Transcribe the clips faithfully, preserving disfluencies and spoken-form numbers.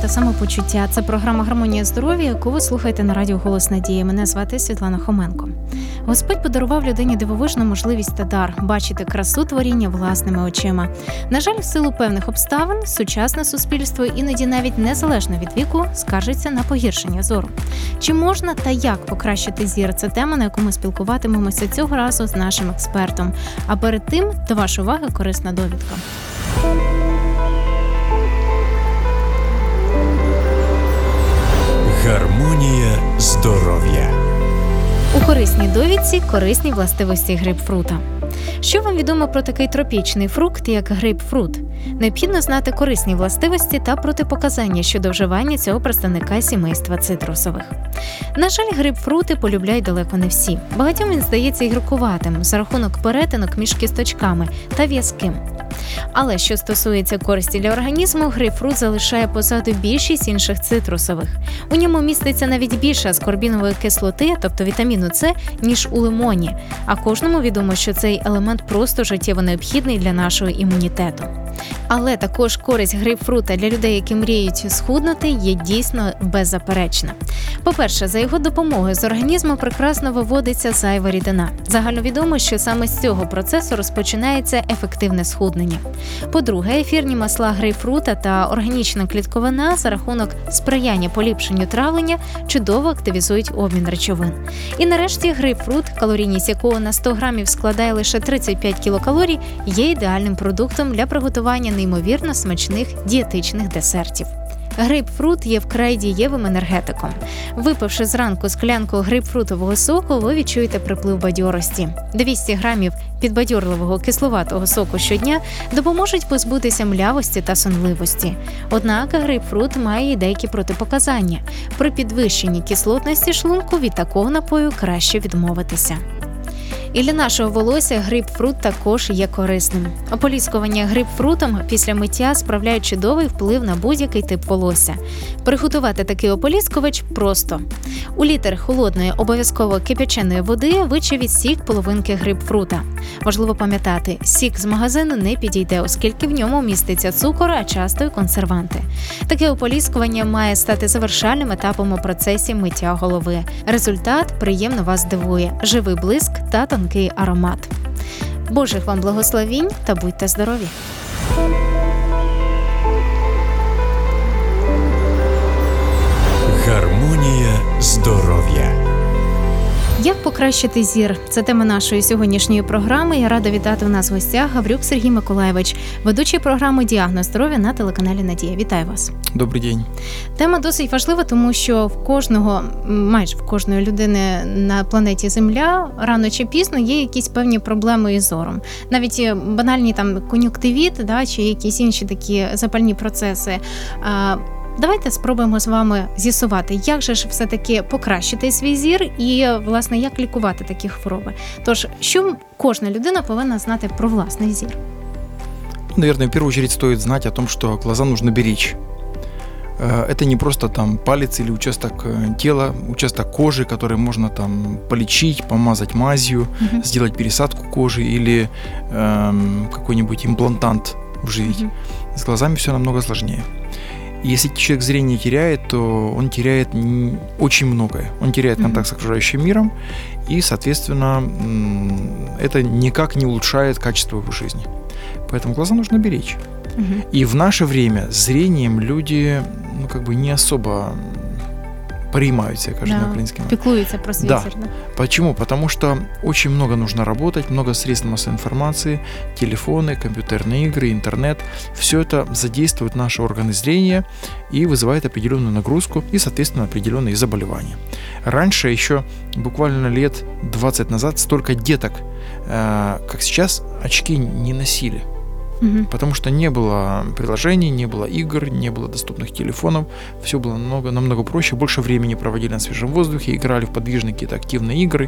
та самопочуття. Це програма «Гармонія здоров'я», яку ви слухаєте на радіо «Голос Надії». Мене звати Світлана Хоменко. Господь подарував людині дивовижну можливість та дар бачити красу творіння власними очима. На жаль, в силу певних обставин сучасне суспільство іноді навіть незалежно від віку скаржиться на погіршення зору. Чи можна та як покращити зір? Це тема, на яку ми спілкуватимемося цього разу з нашим експертом. А перед тим, до вашої уваги, корисна довідка. Гармонія здоров'я. У корисній довідці корисні властивості грейпфрута. Що вам відомо про такий тропічний фрукт, як грейпфрут? Необхідно знати корисні властивості та протипоказання щодо вживання цього представника сімейства цитрусових. На жаль, грейпфрути полюбляють далеко не всі. Багатьом він здається гіркуватим за рахунок перетинок між кісточками та в'язким. Але що стосується користі для організму, грейпфрут залишає позаду більшість інших цитрусових. У ньому міститься навіть більше аскорбінової кислоти, тобто вітаміну С, ніж у лимоні. А кожному відомо, що цей елемент просто життєво необхідний для нашого імунітету. Але також користь грейпфрута для людей, які мріють схуднути, є дійсно беззаперечна. По-перше, за його допомогою з організму прекрасно виводиться зайва рідина. Загальновідомо, що саме з цього процесу розпочинається ефективне схуднення. По-друге, ефірні масла грейпфрута та органічна клітковина за рахунок сприяння поліпшенню травлення чудово активізують обмін речовин. І нарешті грейпфрут, калорійність якого на сто грамів складає лише тридцять п'ять кілокалорій, є ідеальним продуктом для приготування неймовірно смачних дієтичних десертів. Грейпфрут є вкрай дієвим енергетиком. Випивши зранку склянку грейпфрутового соку, ви відчуєте приплив бадьорості. двісті грамів підбадьорливого кисловатого соку щодня допоможуть позбутися млявості та сонливості. Однак грейпфрут має і деякі протипоказання. При підвищенні кислотності шлунку від такого напою краще відмовитися. І для нашого волосся грейпфрут також є корисним. Ополіскування грейпфрутом після миття справляє чудовий вплив на будь-який тип волосся. Приготувати такий ополіскувач просто. У літр холодної, обов'язково кип'яченої води вичавіть сік половинки грейпфрута. Важливо пам'ятати, сік з магазину не підійде, оскільки в ньому міститься цукор, а часто й консерванти. Таке ополіскування має стати завершальним етапом у процесі миття голови. Результат приємно вас здивує – живий блиск та тонкий аромат. Божих вам благословінь та будьте здорові! Гармонія здоров'я. Як покращити зір? Це тема нашої сьогоднішньої програми. Я рада вітати у нас в гостях Гаврюк Сергій Миколайович, ведучий програми «Діагноз здоров'я» на телеканалі «Надія». Вітаю вас. Добрий день. Тема досить важлива, тому що в кожного, майже в кожної людини на планеті Земля рано чи пізно є якісь певні проблеми із зором. Навіть банальні там кон'юнктивіт, да, чи якісь інші такі запальні процеси. Давайте спробуємо з вами з'ясувати, як же ж все-таки покращити свій зір і, власне, як лікувати такі хвороби. Тож, що кожна людина повинна знати про власний зір? Наверное, в первую очередь стоит знать о том, что глаза нужно беречь. Это не просто там палец или участок тела, участок кожи, который можно там полечить, помазать мазью, угу. сделать пересадку кожи или эм, какой-нибудь имплантант вживить. Угу. С глазами все намного сложнее. И если человек зрение теряет, то он теряет очень многое. Он теряет контакт с окружающим миром, и, соответственно, это никак не улучшает качество его жизни. Поэтому глаза нужно беречь. Угу. И в наше время зрением люди, ну, как бы не особо переймаються, кажу да, на українському. Піклуються про свій да. зір. Да. Почему? Потому что очень много нужно работать, много средств массовой информации, телефоны, компьютерные игры, интернет. Все это задействует наши органы зрения и вызывает определенную нагрузку и, соответственно, определенные заболевания. Раньше, еще буквально лет двадцать назад, столько деток, как сейчас, очки не носили. Угу. Потому что не было приложений, не было игр, не было доступных телефонов. Все было намного, намного проще. Больше времени проводили на свежем воздухе, играли в подвижные какие-то активные игры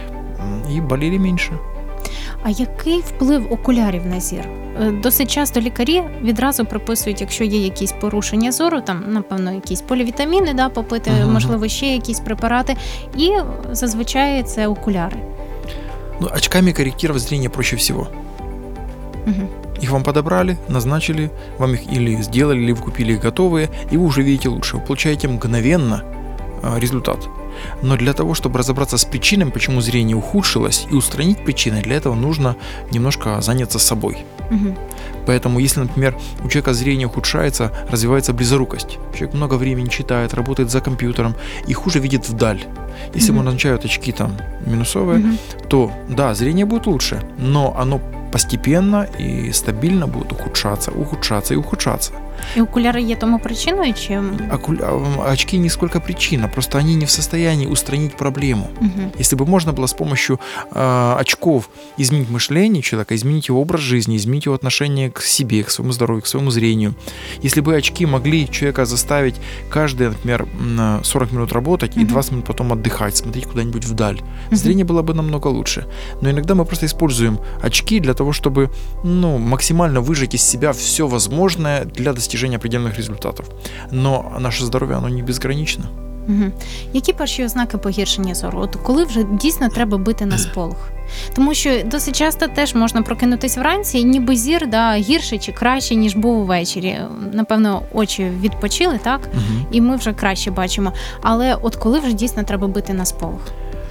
и болели меньше. А який вплив окулярів на зір? Досить часто лікарі відразу приписують, якщо є якісь порушення зору, там, напевно, якісь полівітаміни, да, попити, ага. можливо, ще якісь препарати, і зазвичай це окуляри. Ну, очками корректировать зрение проще всего. Угу. Их вам подобрали, назначили, вам их или сделали, или вы купили их готовые, и вы уже видите лучше. Вы получаете мгновенно э, результат. Но для того, чтобы разобраться с причинами, почему зрение ухудшилось, и устранить причины, для этого нужно немножко заняться собой. Угу. Поэтому, если, например, у человека зрение ухудшается, развивается близорукость, человек много времени читает, работает за компьютером и хуже видит вдаль. Если Мгм. ему назначают очки там минусовые, Мгм. то да, зрение будет лучше, но оно постепенно и стабильно будет ухудшаться, ухудшаться и ухудшаться. І окуляри є тому причиною, чи Окуля- а, Очки не сколько причина, просто они не в состоянии устранить проблему. Мгм. Если бы можно было с помощью э, очков изменить мышление человека, изменить его образ жизни, изменить его отношение к себе, к своему здоровью, к своему зрению. Если бы очки могли человека заставить каждые, например, м, сорок минут работать и Мгм. двадцать минут потом отдыхать, смотреть куда-нибудь вдаль, Мгм. зрение было бы намного лучше. Но иногда мы просто используем очки для того, чтобы ну, максимально выжать из себя все возможное для достижения определенных результатов. Но наше здоровье, оно не безгранично. Мгм. Які перші ознаки погіршення зору? От коли вже дійсно треба бити на сполох? Тому що досить часто теж можна прокинутись вранці, і ніби зір да, гірший чи кращий, ніж був увечері. Напевно, очі відпочили, так? Мгм. І ми вже краще бачимо. Але от коли вже дійсно треба бити на сполох?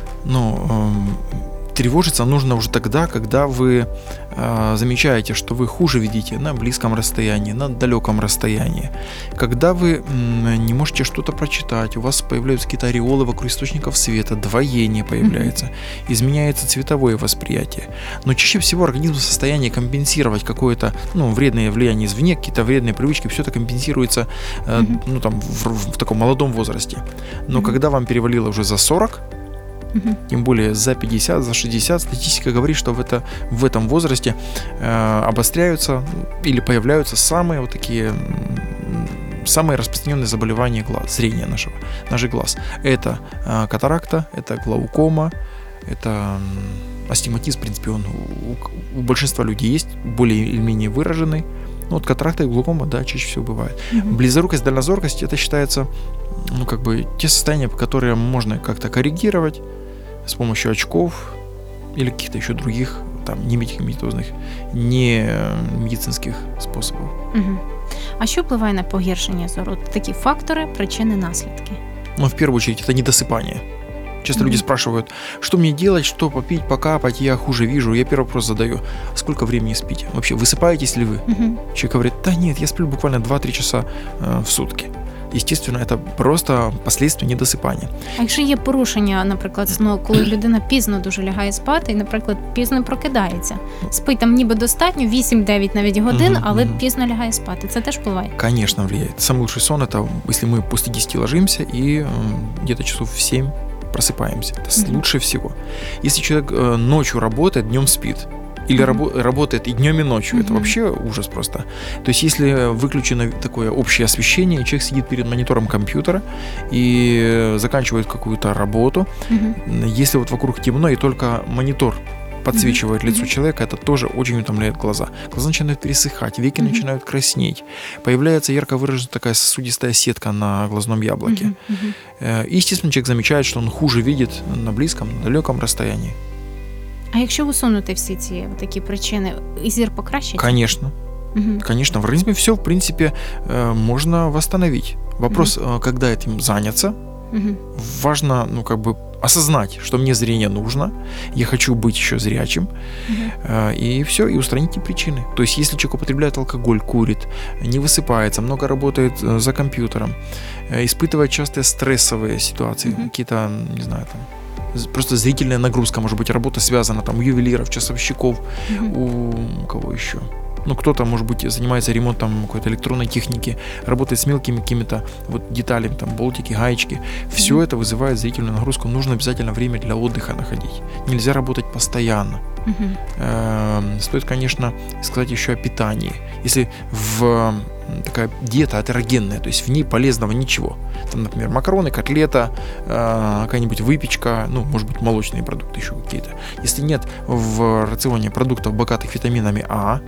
Ну, эм, тревожиться нужно уже тогда, когда вы э, замечаете, что вы хуже видите на близком расстоянии, на далеком расстоянии. Когда вы м, не можете что-то прочитать, у вас появляются какие-то ореолы вокруг источников света, двоение появляется, изменяется цветовое восприятие. Но чаще всего организм в состоянии компенсировать какое-то ну, вредное влияние извне, какие-то вредные привычки, все это компенсируется э, Мгм. ну, там, в, в таком молодом возрасте. Но Мгм. когда вам перевалило уже за сорок, Мгм. тем более за пятьдесят, за шестьдесят, статистика говорит, что в, это, в этом возрасте э, обостряются или появляются самые вот такие м, самые распространенные заболевания глаз, зрения нашего, наших глаз. Это э, катаракта, это глаукома, это м, астигматизм, в принципе, он у, у большинства людей есть, более или менее выраженный. Ну, вот катаракта и глаукома, да, чаще всего бывает. Мгм. Близорукость, дальнозоркость, это считается, ну, как бы, те состояния, которые можно как-то коррегировать с помощью очков или каких-то еще других, там, не медикаментозных, не э, медицинских способов. Мгм. А що впливає на погіршення зору? От такі фактори, причини, наслідки. Но в первую очередь это недосыпание. Часто Мгм. люди спрашивают, что мне делать, что попить, покапать, я хуже вижу. Я первый вопрос задаю, сколько времени спите? Вообще, высыпаетесь ли вы? Мгм. Человек говорит, да нет, я сплю буквально два-три часа э, в сутки. Естественно, это просто последствия недосыпания. А якщо є порушення, наприклад, сну, коли людина пізно дуже лягає спати і, наприклад, пізно прокидається, спить там ніби достатньо, вісім-дев'ять навіть годин, Мгм, але мгм. пізно лягає спати, це теж впливає? Конечно, влияет. Самый лучший сон – это если мы после десяти ложимся и э, где-то часов в семь просыпаемся. Это с- Мгм. лучше всего. Если человек э, ночью работает, днем спит, или Мгм. рабо- работает и днем, и ночью, это Мгм. вообще ужас просто. То есть если выключено такое общее освещение, человек сидит перед монитором компьютера и э, заканчивает какую-то работу, Мгм. если вот вокруг темно и только монитор подсвечивает лицо Мгм. человека, это тоже очень утомляет глаза. Глаза начинают пересыхать, веки Мгм. начинают краснеть. Появляется ярко выраженная такая сосудистая сетка на глазном яблоке. Мгм. Мгм. Э, И, естественно, человек замечает, что он хуже видит на близком, на далеком расстоянии. А якщо усунути всі ці такі причини, і зір покращиться? Конечно, Мгм. конечно, в организме все, в принципе, э, можно восстановить. Вопрос, э, когда этим заняться. Мгм. Важно, ну, как бы осознать, что мне зрение нужно, я хочу быть еще зрячим, Мгм. э, и все, и устранить эти причины. То есть, если человек употребляет алкоголь, курит, не высыпается, много работает э, за компьютером, э, испытывает частые стрессовые ситуации, Мгм. какие-то, не знаю, там, з- просто зрительная нагрузка, может быть, работа связана, там, у ювелиров, часовщиков, Мгм. у кого еще? Ну, кто-то, может быть, занимается ремонтом какой-то электронной техники, работает с мелкими какими-то вот деталями, там, болтики, гаечки. Все Мгм. это вызывает зрительную нагрузку. Нужно обязательно время для отдыха находить. Нельзя работать постоянно. Мгм. Эм, Стоит, конечно, сказать еще о питании. Если в м, такая диета атерогенная, то есть в ней полезного ничего. Там, например, макароны, котлета, э, какая-нибудь выпечка, ну, может быть, молочные продукты еще какие-то. Если нет в рационе продуктов, богатых витаминами А,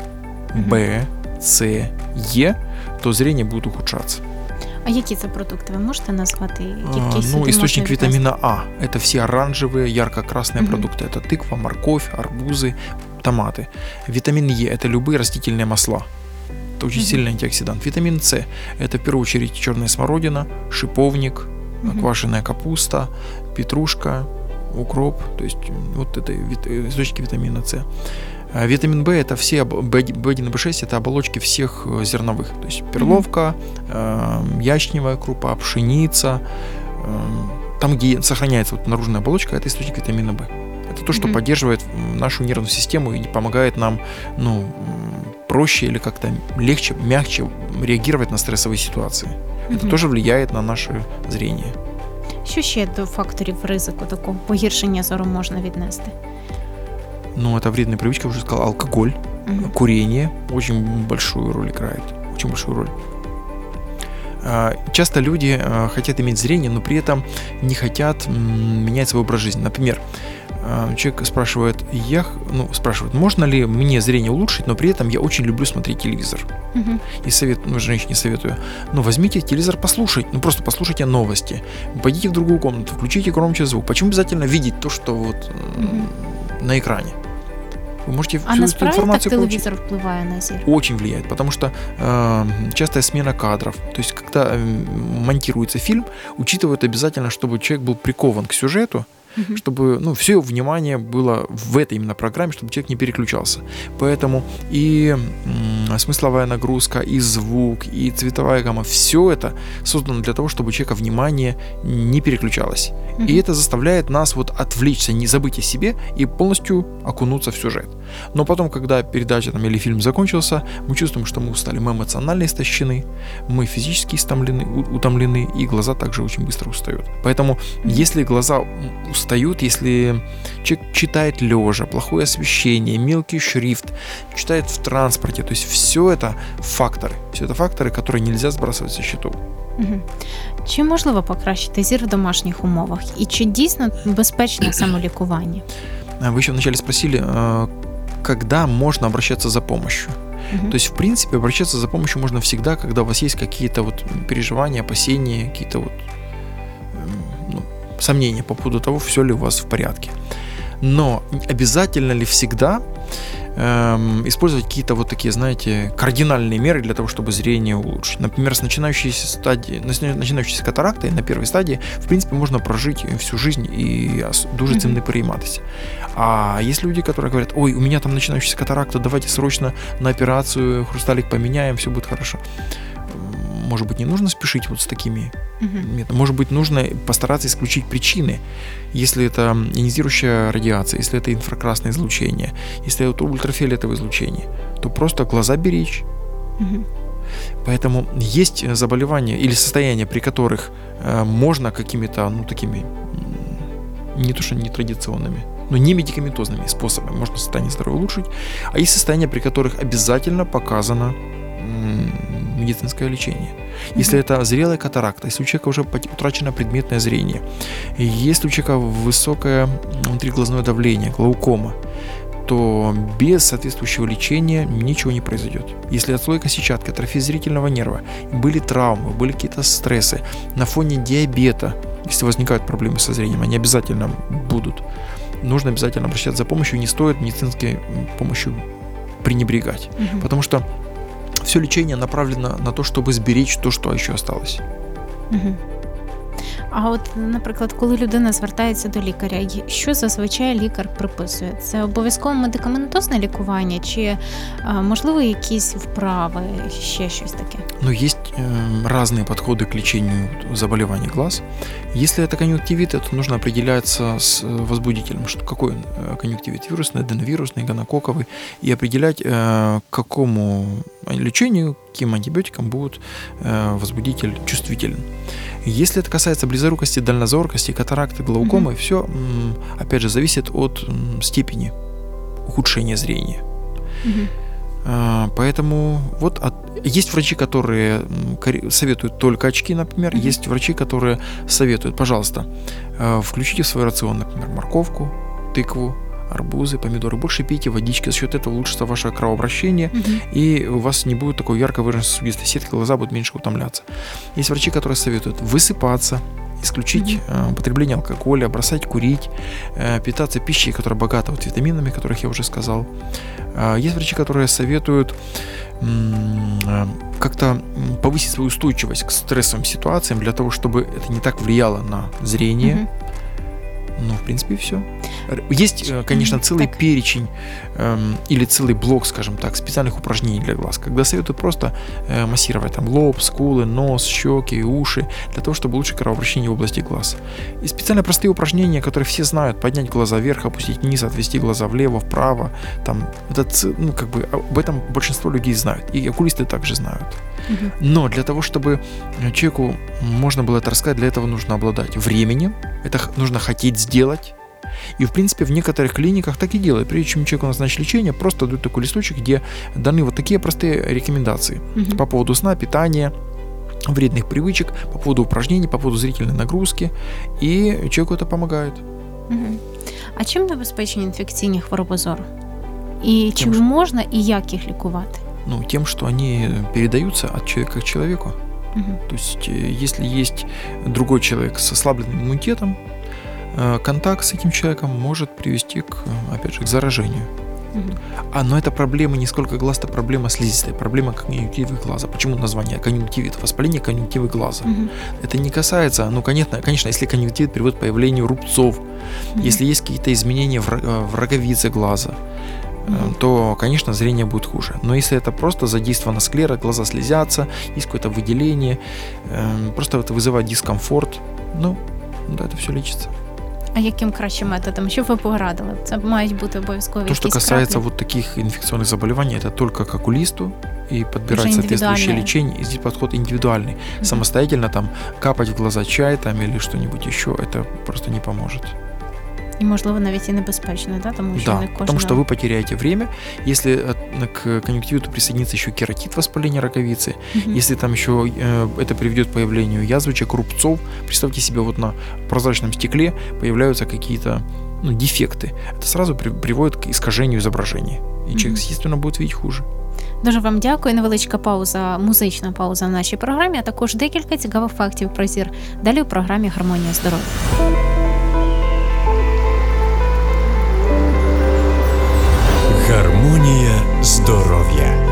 Б, С, Е, то зрение будет ухудшаться. А які це продукти? Ви можете назвати? А, Які Ну, сюди источник можна віднести? витамина А – это все оранжевые, ярко-красные Мгм. продукты. Это тыква, морковь, арбузы, томаты. Витамин Е – это любые растительные масла. Это очень mm-hmm. сильный антиоксидант. Витамин С – это в первую очередь черная смородина, шиповник, mm-hmm. квашеная капуста, петрушка, укроп. То есть вот это источники витамина С. А витамин В – это все, бэ один и бэ шесть – это оболочки всех зерновых. То есть перловка, mm-hmm. ячневая крупа, пшеница. Там, где сохраняется вот наружная оболочка, это источник витамина В. Это то, что mm-hmm. поддерживает нашу нервную систему и помогает нам, ну, проще или как-то легче, мягче реагировать на стрессовые ситуации. Mm-hmm. Это тоже влияет на наше зрение. Що ще до факторів ризику такого погіршення зору можна віднести? Ну, это вредные привычки, уже сказал, алкоголь, mm-hmm. курение очень большую роль играет, очень большую роль. Часто люди хотят иметь зрение, но при этом не хотят менять свой образ жизни. Например, человек спрашивает, я, ну, спрашивает, можно ли мне зрение улучшить, но при этом я очень люблю смотреть телевизор. Uh-huh. И совет, ну, женщине советую, ну, возьмите телевизор, послушайте, ну, просто послушайте новости, пойдите в другую комнату, включите громче звук. Почему обязательно видеть то, что вот uh-huh. на экране? Вы можете а всю эту информацию получить. А телевизор впливает на зрение? Очень влияет, потому что э, частая смена кадров. То есть, когда э, монтируется фильм, учитывают обязательно, чтобы человек был прикован к сюжету, Uh-huh. чтобы, ну, все его внимание было в этой именно программе, чтобы человек не переключался. Поэтому и м, смысловая нагрузка, и звук, и цветовая гамма, все это создано для того, чтобы у человека внимание не переключалось. Uh-huh. И это заставляет нас вот отвлечься, не забыть о себе и полностью окунуться в сюжет. Но потом, когда передача там, или фильм закончился, мы чувствуем, что мы устали, мы эмоционально истощены, мы физически истомлены, утомлены, и глаза также очень быстро устают. Поэтому, uh-huh. если глаза устают, если человек читает лежа, плохое освещение, мелкий шрифт, читает в транспорте, то есть все это факторы, все это факторы, которые нельзя сбрасывать со счетов. Угу. Чи можливо покращити зір в домашніх умовах? І чи дійсно безпечне самолікування? Вы еще вначале спросили, когда можно обращаться за помощью. Uh-huh. То есть, в принципе, обращаться за помощью можно всегда, когда у вас есть какие-то вот переживания, опасения, какие-то вот ну, сомнения по поводу того, все ли у вас в порядке. Но обязательно ли всегда эм, использовать какие-то вот такие, знаете, кардинальные меры для того, чтобы зрение улучшить? Например, с начинающейся стадии, начинающейся катарактой на первой стадии, в принципе, можно прожить всю жизнь и дуже цим не перейматися. А есть люди, которые говорят, ой, у меня там начинающаяся катаракта, давайте срочно на операцию, хрусталик поменяем, все будет хорошо. Может быть, не нужно спешить вот с такими uh-huh. методами. Может быть, нужно постараться исключить причины. Если это ионизирующая радиация, если это инфракрасное излучение, если это ультрафиолетовое излучение, то просто глаза беречь. Uh-huh. Поэтому есть заболевания или состояния, при которых э, можно какими-то, ну, такими, не то что нетрадиционными, но не медикаментозными способами можно состояние здоровья улучшить. А есть состояния, при которых обязательно показано медицинское лечение. Если mm-hmm. это зрелая катаракта, если у человека уже утрачено предметное зрение, если у человека высокое внутриглазное давление, глаукома, то без соответствующего лечения ничего не произойдет. Если отслойка сетчатки, атрофия зрительного нерва, были травмы, были какие-то стрессы, на фоне диабета, если возникают проблемы со зрением, они обязательно будут. Нужно обязательно обращаться за помощью, не стоит медицинской помощью пренебрегать. Mm-hmm. Потому что все лечение направлено на то, чтобы сберечь то, что еще осталось. Угу. А от, наприклад, коли людина звертається до лікаря, що зазвичай лікар приписує? Це обов'язково медикаментозне лікування чи, можливо, якісь вправи, ще щось таке? Ну, есть э, разные подходы к лечению заболеваний глаз. Если это конъюнктивит, это нужно определяться с возбудителем, что какой он конъюнктивит, вирусный, аденовирусный, гонококковый, и определять, э, к какому лечению, каким антибиотикам будет э, возбудитель чувствителен. Если это касается близорукости, дальнозоркости, катаракты, глаукомы, mm-hmm. все, опять же, зависит от степени ухудшения зрения. Mm-hmm. Поэтому вот от... есть врачи, которые советуют только очки, например, mm-hmm. есть врачи, которые советуют, пожалуйста, включите в свой рацион, например, морковку, тыкву, арбузы, помидоры. Больше пейте водички, за счет этого улучшится ваше кровообращение, угу. и у вас не будет такой ярко выраженной сосудистой сетки, глаза будут меньше утомляться. Есть врачи, которые советуют высыпаться, исключить э, употребление алкоголя, бросать курить, э, питаться пищей, которая богата вот витаминами, о которых я уже сказал. Э, есть врачи, которые советуют м, э, как-то повысить свою устойчивость к стрессовым ситуациям для того, чтобы это не так влияло на зрение. Мгм. Ну, в принципе, и все. Есть, э, конечно, Мгм, целый так. перечень эм, или целый блок, скажем так, специальных упражнений для глаз, когда советуют просто э, массировать там лоб, скулы, нос, щеки, уши, для того, чтобы улучшить кровообращение в области глаз. И специально простые упражнения, которые все знают: поднять глаза вверх, опустить вниз, отвести глаза влево, вправо. Там, это, ц- ну, как бы, об этом большинство людей знают, и окулисты также знают. Мгм. Но для того, чтобы э, человеку можно было это рассказать, для этого нужно обладать временем, это х- нужно хотеть сделать. И, в принципе, в некоторых клиниках так и делают. Прежде чем человеку назначить лечение, просто дают такой листочек, где даны вот такие простые рекомендации Мгм. по поводу сна, питания, вредных привычек, по поводу упражнений, по поводу зрительной нагрузки. И человеку это помогает. Мгм. А чим небезпечні інфекційні хвороби зору? І чи Тим, що- можна і як їх лікувати? Ну, тем, что они передаются от человека к человеку. Мгм. То есть, э, если есть другой человек с ослабленным иммунитетом, э, контакт с этим человеком может привести к, э, опять же, к заражению. Мгм. А, но это проблема не сколько глаз, это проблема слизистой, проблема конъюнктивы глаза. Почему название конъюнктивит? Воспаление конъюнктивы глаза. Мгм. Это не касается, ну, конечно, конечно, если конъюнктивит приводит к появлению рубцов, Мгм. если есть какие-то изменения в, ро- э, в роговице глаза, э, Мгм. то, конечно, зрение будет хуже. Но если это просто задействована склера, глаза слезятся, есть какое-то выделение, э, просто это вызывает дискомфорт, ну, да, это все лечится. А яким кращим методом? Що б ви порадили? Це мають бути обов'язково То, что якісь касается краплі? вот таких инфекционных заболеваний, это только к окулисту и подбирать Уже соответствующее индивидуальное. лечение. И здесь подход индивидуальный. Мгм. Самостоятельно там капать в глаза чай там или что-нибудь еще, это просто не поможет. І, можливо, навіть і небезпечно, да? Тому що Да, не кожна... потому что вы потеряете время. Если э, к конъюнктивиту присоединится еще кератит, воспаление роговицы, Мгм. если там еще э, это приведет к появлению язвочек, рубцов, представьте себе, вот на прозрачном стекле появляются какие-то, ну, дефекты. Это сразу при- приводит к искажению изображения. И человек, Мгм. естественно, будет видеть хуже. Дуже вам дякую. Невеличка пауза, музична пауза в нашій програмі, а також декілька цікавих фактів про зір. Далі у програмі «Гармонія здоров'я». Гармонія здоров'я.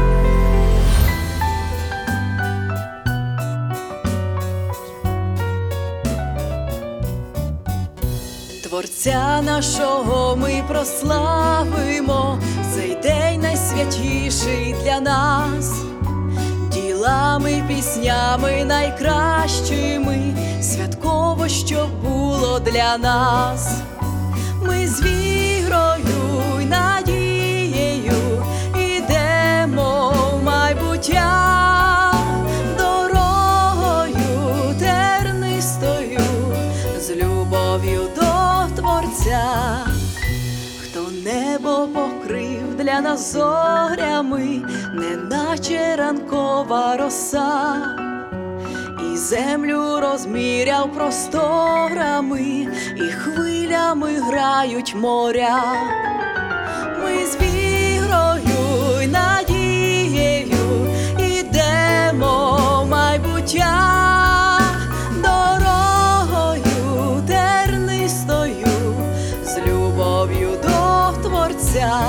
Творця нашого ми прославимо, цей день найсвятіший для нас, ділами, піснями найкращими, святково, щоб було для нас. Ми з вірою й надією ідемо в майбуття, дорогою тернистою, з любов'ю до Творця. Хто небо покрив для нас зорями, неначе ранкова роса, і землю розміряв просторами, і хвилями грають моря. Ми з вірою й надією ідемо в майбуття, дорогою тернистою, з любов'ю до Творця.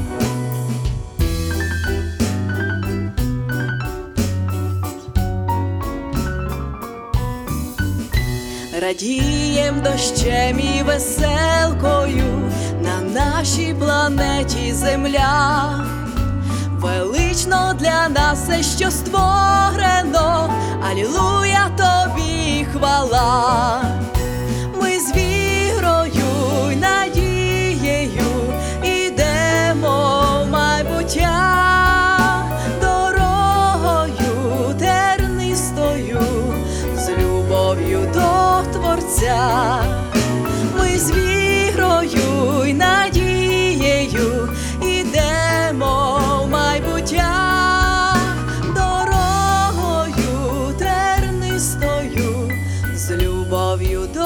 Радієм дощем і веселкою на нашій планеті Земля. Велично для нас все, що створено, алілуя, тобі хвала. Ми з вірою й надією ідемо в майбуття, дорогою тернистою, з любов'ю до Творця. Ми з вірою й надією ідемо в майбуття, дорогою тернистою, з любов'ю до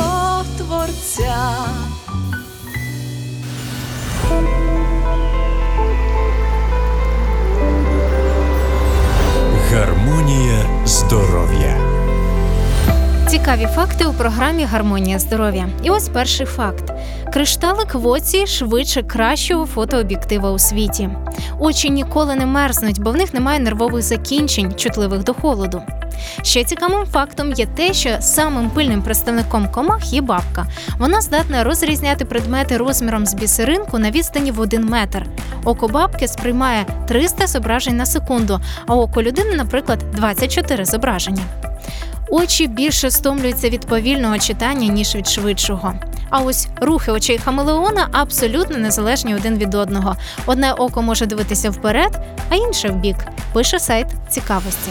Цікаві факти у програмі «Гармонія здоров'я». І ось перший факт. Кришталик в оці швидше кращого фотооб'єктива у світі. Очі ніколи не мерзнуть, бо в них немає нервових закінчень, чутливих до холоду. Ще цікавим фактом є те, що самим пильним представником комах є бабка. Вона здатна розрізняти предмети розміром з бісеринку на відстані в один метр. Око бабки сприймає триста зображень на секунду, а око людини, наприклад, двадцять чотири зображення. Очі більше стомлюються від повільного читання, ніж від швидшого. А ось рухи очей хамелеона абсолютно незалежні один від одного. Одне око може дивитися вперед, а інше вбік, пише сайт цікавості.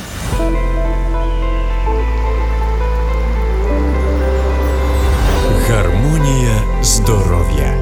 Гармонія здоров'я.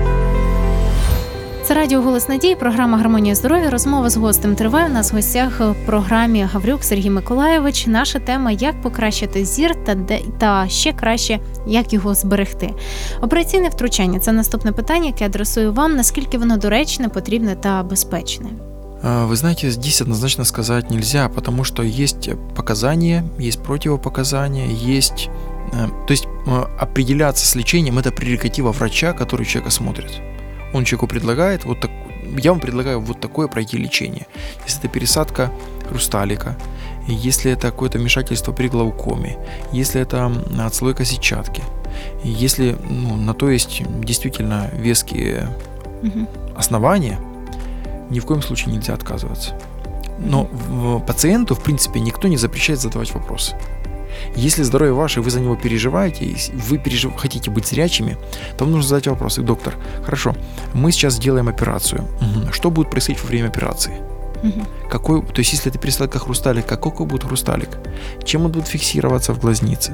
Це радіо «Голос надії», програма «Гармонія здоров'я». Розмова з гостем триває. У нас в гостях в програмі Гаврюк Сергій Миколайович. Наша тема – як покращити зір та, де, та ще краще, як його зберегти. Операційне втручання – це наступне питання, яке адресую вам. Наскільки воно доречне, потрібне та безпечне? Вы знаете, здесь однозначно сказать нельзя, потому что есть показания, есть противопоказания, есть... То есть определяться с лечением – это прерогатива врача, который человека смотрит. Он человеку предлагает, вот так, я вам предлагаю вот такое пройти лечение. Если это пересадка хрусталика, если это какое-то вмешательство при глаукоме, если это отслойка сетчатки, если ну, на то есть действительно веские угу. основания, ни в коем случае нельзя отказываться. Но пациенту, в принципе, никто не запрещает задавать вопросы. Если здоровье ваше, вы за него переживаете, и вы пережив... хотите быть зрячими, то вам нужно задать вопросы. Доктор, хорошо, мы сейчас сделаем операцию. Угу. Что будет происходить во время операции? Угу. Какой, то есть, если это пересадка хрусталика, какой будет хрусталик? Чем он будет фиксироваться в глазнице?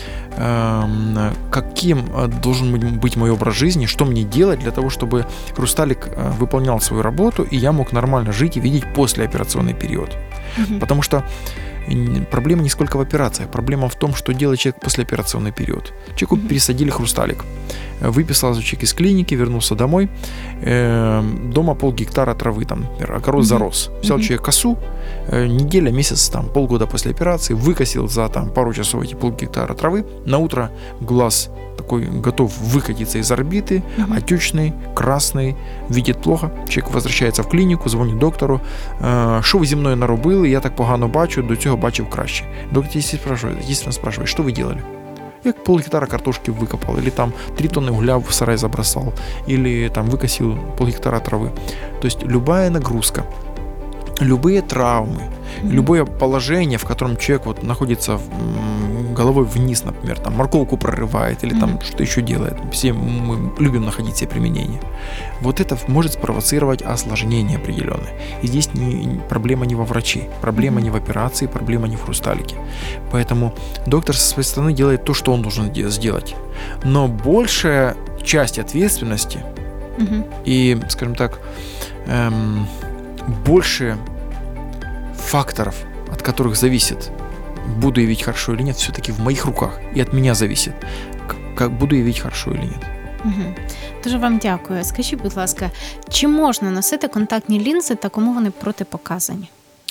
Эм, каким должен быть мой образ жизни? Что мне делать для того, чтобы хрусталик выполнял свою работу, и я мог нормально жить и видеть послеоперационный период? Угу. Потому что проблема не сколько в операциях, проблема в том, что делает человек в послеоперационный период. Человеку mm-hmm. пересадили хрусталик, выписался человек из клиники, вернулся домой, э, дома полгектара травы, там, огород mm-hmm. зарос. Взял mm-hmm. человек косу, э, неделя, месяц, там, полгода после операции, выкосил за там, пару часов эти полгектара травы, на утро глаз такой готов выкатиться из орбиты, mm-hmm. отечный, красный, видит плохо, человек возвращается в клинику, звонит доктору, що ви зі мною наробили, я так погано бачу, до цього бачив краще. Доктор естественно спрашивает, что вы делали? Я пол-гектара картошки выкопал, или там три тонны угля в сарай забросал, или там выкосил пол-гектара травы. То есть любая нагрузка, любые травмы, mm-hmm. любое положение, в котором человек вот находится головой вниз, например, там морковку прорывает или там mm-hmm. что-то еще делает. Все мы любим находить себе применение. Вот это может спровоцировать осложнение определенное. И здесь не, проблема не во враче, проблема mm-hmm. не в операции, проблема не в хрусталике. Поэтому доктор со своей стороны делает то, что он должен сделать. Но большая часть ответственности mm-hmm. и, скажем так, эм, больше факторов, от которых зависит, буду я видеть хорошо или нет, все-таки в моих руках. И от меня зависит, как буду я видеть хорошо или нет. Угу. Дуже вам дякую. Скажіть, будь ласка, чи можна носити контактні лінзи та кому вони протипоказані?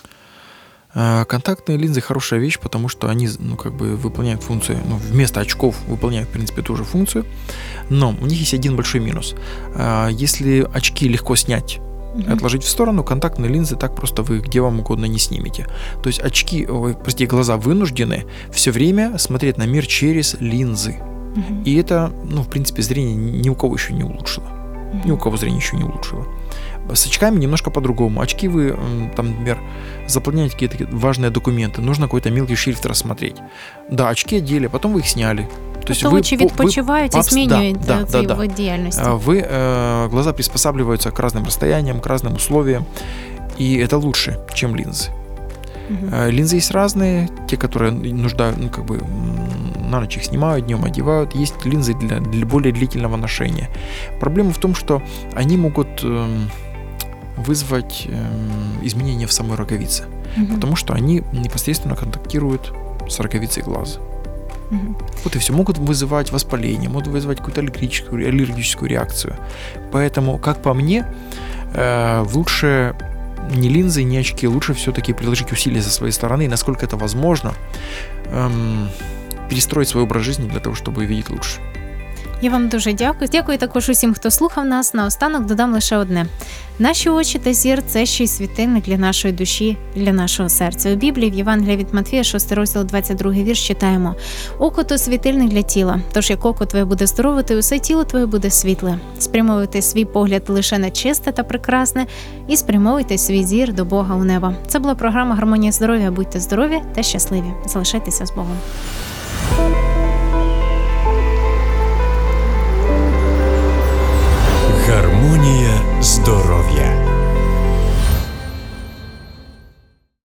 Контактные линзы хорошая вещь, потому что они, ну, как бы выполняют функцию, ну, вместо очков выполняют, в принципе, ту же функцию, но у них есть один большой минус. Если очки легко снять, Uh-huh. отложить в сторону, контактные линзы так просто вы где вам угодно не снимете. То есть очки, ой, простите, глаза вынуждены все время смотреть на мир через линзы. Uh-huh. И это, ну, в принципе, зрение ни у кого еще не улучшило. Uh-huh. Ни у кого зрение еще не улучшило. С очками немножко по-другому. Очки вы, там, например, заполняете какие-то важные документы, нужно какой-то мелкий шрифт рассмотреть. Да, очки одели, потом вы их сняли. То есть вы очі відпочивають і змінюють да, да, цей да, вид діяльності. Вы, э, глаза приспосабливаются к разным расстояниям, к разным условиям, и это лучше, чем линзы. Угу. Э, линзы есть разные, те, которые нуждают, ну, как бы на ночь их снимают, днем одевают. Есть линзы для, для более длительного ношения. Проблема в том, что они могут э, вызвать э, изменения в самой роговице, угу. потому что они непосредственно контактируют с роговицей глаза. Угу. Вот и все. Могут вызывать воспаление, могут вызывать какую-то аллергическую, аллергическую реакцию. Поэтому, как по мне, э, лучше не линзы, не очки, лучше все-таки приложить усилия со своей стороны, и насколько это возможно, эм, перестроить свой образ жизни для того, чтобы видеть лучше. Я вам дуже дякую. Дякую також усім, хто слухав нас. Наостанок додам лише одне. Наші очі та зір – це ще й світильник для нашої душі, для нашого серця. У Біблії в Євангелії від Матфія, шостий розділ, двадцять другий вірш читаємо: «Око – то світильник для тіла, тож як око твоє буде здорове, то й усе тіло твоє буде світле. Спрямовуйте свій погляд лише на чисте та прекрасне і спрямовуйте свій зір до Бога у небо». Це була програма «Гармонія здоров'я». Будьте здорові та щасливі. Залишайтеся з Богом.